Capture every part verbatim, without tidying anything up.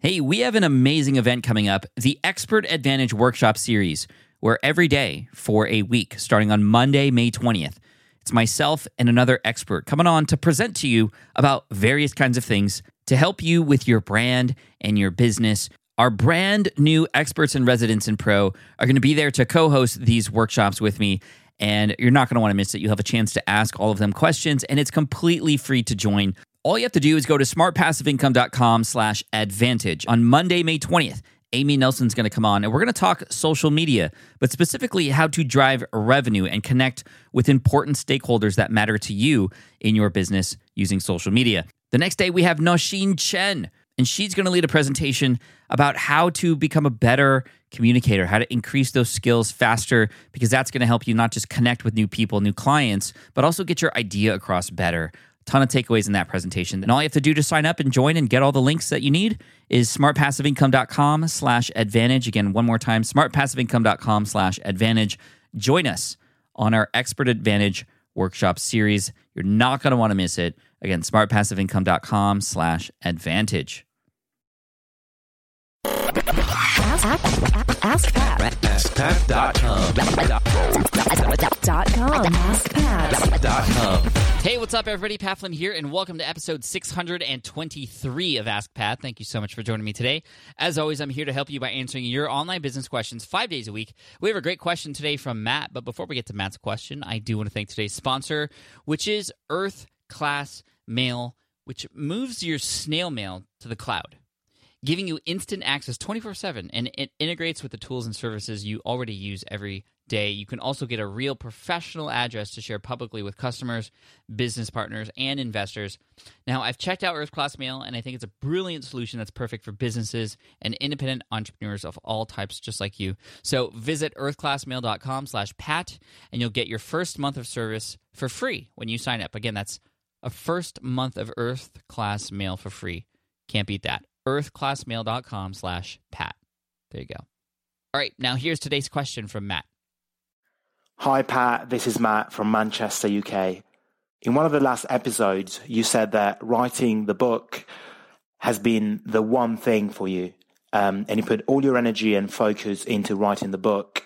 Hey, we have an amazing event coming up, the Expert Advantage Workshop Series, where every day for a week, starting on Monday, May twentieth, it's myself and another expert coming on to present to you about various kinds of things to help you with your brand and your business. Our brand new experts and residents in Pro are going to be there to co-host these workshops with me, and you're not going to want to miss it. You'll have a chance to ask all of them questions, and it's completely free to join. All you have to do is go to smartpassiveincome.com slash advantage. On Monday, May twentieth, Amy Nelson's going to come on, and we're going to talk social media, but specifically how to drive revenue and connect with important stakeholders that matter to you in your business using social media. The next day, we have Nosheen Chen, and she's going to lead a presentation about how to become a better communicator, how to increase those skills faster, because that's going to help you not just connect with new people, new clients, but also get your idea across better. Ton of takeaways in that presentation. And all you have to do to sign up and join and get all the links that you need is smartpassiveincome.com slash advantage. Again, one more time, smartpassiveincome.com slash advantage. Join us on our Expert Advantage Workshop Series. You're not going to want to miss it. Again, smartpassiveincome.com slash advantage. Ask, ask, ask Pat. ask pat dot com. Dot com. ask pat dot com. Hey, what's up, everybody? Pat Flynn here, and welcome to episode six hundred twenty-three of Ask Pat. Thank you so much for joining me today. As always, I'm here to help you by answering your online business questions five days a week. We have a great question today from Matt, but before we get to Matt's question, I do want to thank today's sponsor, which is Earth Class Mail, which moves your snail mail to the cloud, giving you instant access twenty-four seven, and it integrates with the tools and services you already use every day. You can also get a real professional address to share publicly with customers, business partners, and investors. Now, I've checked out Earth Class Mail, and I think it's a brilliant solution that's perfect for businesses and independent entrepreneurs of all types, just like you. So visit earthclassmail.com slash pat, and you'll get your first month of service for free when you sign up. Again, that's a first month of Earth Class Mail for free. Can't beat that. earthclassmail.com slash pat. There you go. All right, now here's today's question from Matt. Hi, Pat. This is Matt from Manchester, U K. In one of the last episodes, you said that writing the book has been the one thing for you, um, and you put all your energy and focus into writing the book.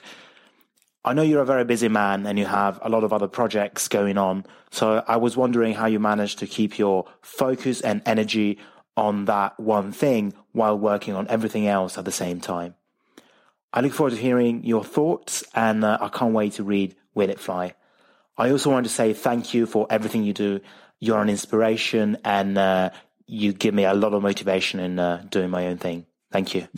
I know you're a very busy man and you have a lot of other projects going on, so I was wondering how you managed to keep your focus and energy on that one thing while working on everything else at the same time. I look forward to hearing your thoughts, and uh, I can't wait to read Will It Fly. I also want to say thank you for everything you do. You're an inspiration, and uh, you give me a lot of motivation in uh, doing my own thing. Thank you.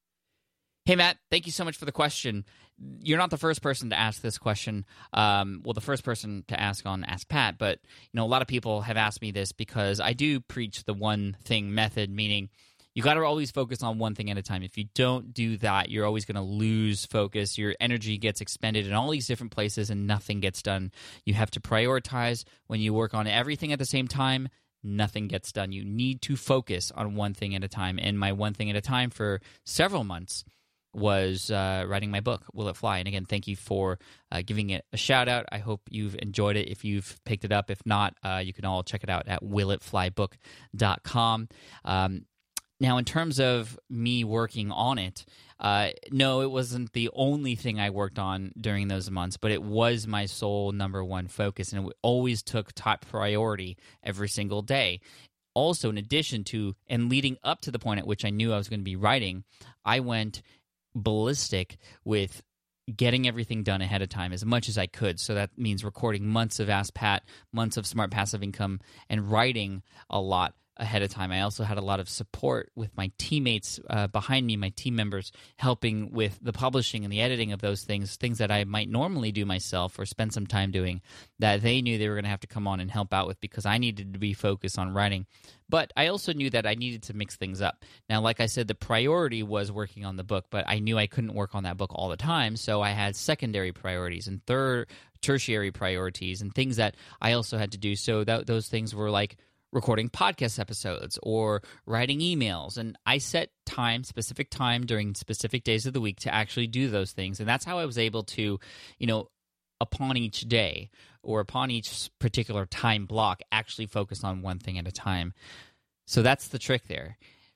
Hey, Matt, thank you so much for the question. You're not the first person to ask this question. Um, well, the first person to ask on Ask Pat, but you know, a lot of people have asked me this because I do preach the one thing method, meaning you got to always focus on one thing at a time. If you don't do that, you're always going to lose focus. Your energy gets expended in all these different places and nothing gets done. You have to prioritize. When you work on everything at the same time, nothing gets done. You need to focus on one thing at a time. And my one thing at a time for several months was uh, writing my book, Will It Fly? And again, thank you for uh, giving it a shout out. I hope you've enjoyed it. If you've picked it up, if not, uh, you can all check it out at will it fly book dot com. Um, now, in terms of me working on it, uh, no, it wasn't the only thing I worked on during those months, but it was my sole number one focus, and it always took top priority every single day. Also, in addition to, and leading up to the point at which I knew I was going to be writing, I went ballistic with getting everything done ahead of time as much as I could. So that means recording months of Ask Pat, months of Smart Passive Income, and writing a lot ahead of time. I also had a lot of support with my teammates uh, behind me, my team members, helping with the publishing and the editing of those things, things that I might normally do myself or spend some time doing, that they knew they were going to have to come on and help out with because I needed to be focused on writing. But I also knew that I needed to mix things up. Now, like I said, the priority was working on the book, but I knew I couldn't work on that book all the time, so I had secondary priorities and third, tertiary priorities and things that I also had to do. So that, those things were like recording podcast episodes or writing emails. And I set time, specific time during specific days of the week to actually do those things. And that's how I was able to, you know, upon each day or upon each particular time block, actually focus on one thing at a time. So that's the trick there.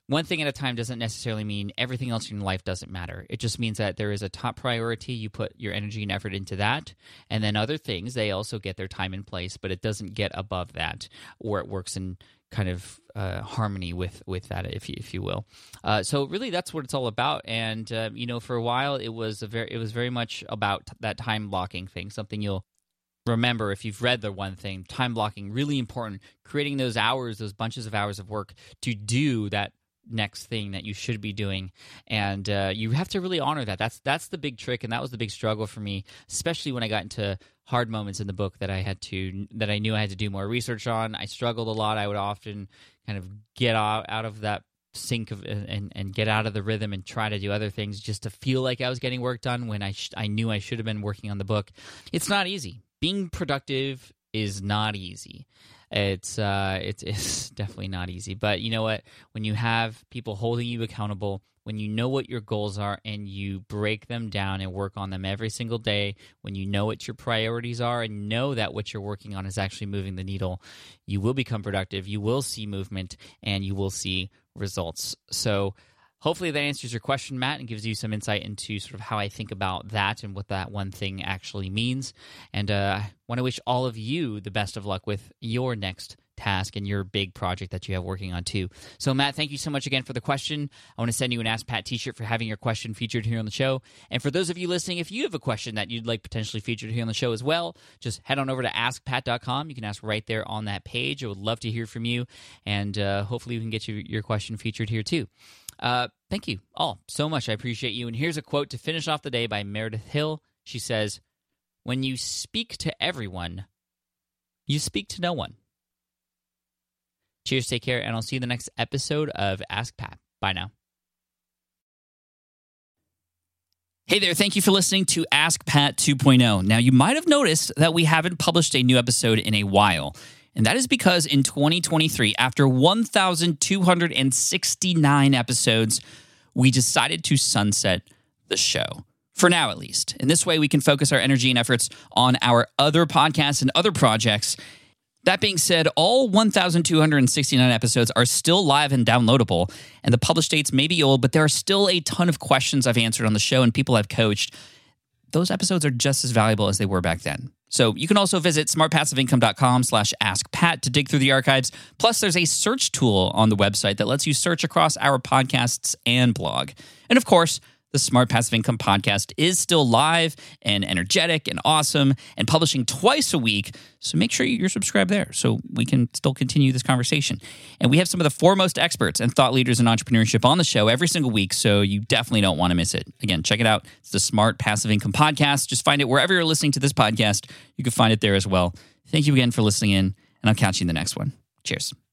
one thing at a time doesn't necessarily mean everything else in your life doesn't matter. It just means that there is a top priority. You put your energy and effort into that. And then other things, they also get their time and place, but it doesn't get above that, or it works in kind of uh, harmony with, with that, if you, if you will. Uh, so really, that's what it's all about. And uh, you know, for a while, it was a very it was very much about that time blocking thing. Something you'll remember if you've read The One Thing. Time blocking, really important. Creating those hours, those bunches of hours of work to do that next thing that you should be doing, and uh, you have to really honor that. That's that's the big trick, and that was the big struggle for me, especially when I got into hard moments in the book that I had to that I knew I had to do more research on. I struggled a lot. I would often kind of get out, out of that sync of and, and get out of the rhythm and try to do other things just to feel like I was getting work done when I sh- I knew I should have been working on the book. It's not easy. Being productive is not easy. It's uh, it's it's definitely not easy. But you know what? When you have people holding you accountable, when you know what your goals are and you break them down and work on them every single day, when you know what your priorities are and know that what you're working on is actually moving the needle, you will become productive, you will see movement, and you will see results. So hopefully that answers your question, Matt, and gives you some insight into sort of how I think about that and what that one thing actually means. And uh, I want to wish all of you the best of luck with your next task and your big project that you have working on too. So, Matt, thank you so much again for the question. I want to send you an Ask Pat t-shirt for having your question featured here on the show. And for those of you listening, if you have a question that you'd like potentially featured here on the show as well, just head on over to ask pat dot com. You can ask right there on that page. I would love to hear from you, and uh, hopefully we can get you your question featured here too. Uh, thank you all so much. I appreciate you. And here's a quote to finish off the day by Meredith Hill. She says, "When you speak to everyone, you speak to no one." Cheers, take care, and I'll see you in the next episode of Ask Pat. Bye now. Hey there, thank you for listening to Ask Pat two point oh. Now, you might have noticed that we haven't published a new episode in a while, and that is because in twenty twenty-three, after one thousand two hundred sixty-nine episodes, we decided to sunset the show. For now, at least. In this way, we can focus our energy and efforts on our other podcasts and other projects. That being said, all one thousand two hundred sixty-nine episodes are still live and downloadable, and the published dates may be old, but there are still a ton of questions I've answered on the show and people I've coached. Those episodes are just as valuable as they were back then. So you can also visit smart passive income dot com slash ask pat to dig through the archives. Plus, there's a search tool on the website that lets you search across our podcasts and blog. And of course, the Smart Passive Income podcast is still live and energetic and awesome and publishing twice a week. So make sure you're subscribed there so we can still continue this conversation. And we have some of the foremost experts and thought leaders in entrepreneurship on the show every single week, so you definitely don't want to miss it. Again, check it out. It's the Smart Passive Income podcast. Just find it wherever you're listening to this podcast. You can find it there as well. Thank you again for listening in, and I'll catch you in the next one. Cheers.